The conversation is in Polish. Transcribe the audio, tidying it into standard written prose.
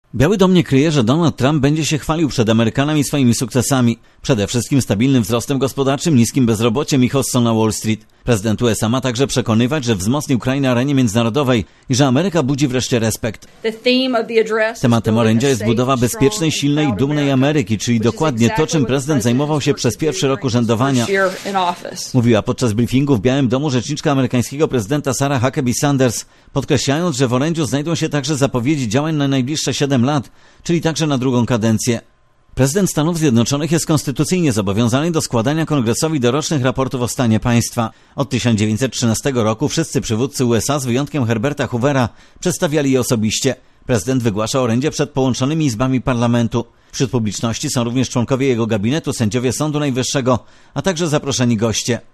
Biały Dom nie kryje, że Donald Trump będzie się chwalił przed Amerykanami swoimi sukcesami. Przede wszystkim stabilnym wzrostem gospodarczym, niskim bezrobociem i hossą na Wall Street. Prezydent USA ma także przekonywać, że wzmocnił kraj na arenie międzynarodowej i że Ameryka budzi wreszcie respekt. Tematem orędzia jest budowa bezpiecznej, silnej i dumnej Ameryki, czyli dokładnie to, czym prezydent zajmował się przez pierwszy rok urzędowania. Mówiła podczas briefingu w Białym Domu rzeczniczka amerykańskiego prezydenta Sarah Huckabee Sanders, podkreślając, że w orędziu znajdą się także zapowiedzi działań na najbliższe 7 lat, czyli także na drugą kadencję. Prezydent Stanów Zjednoczonych jest konstytucyjnie zobowiązany do składania Kongresowi dorocznych raportów o stanie państwa. Od 1913 roku wszyscy przywódcy USA, z wyjątkiem Herberta Hoovera, przedstawiali je osobiście. Prezydent wygłasza orędzie przed połączonymi izbami parlamentu. Wśród publiczności są również członkowie jego gabinetu, sędziowie Sądu Najwyższego, a także zaproszeni goście.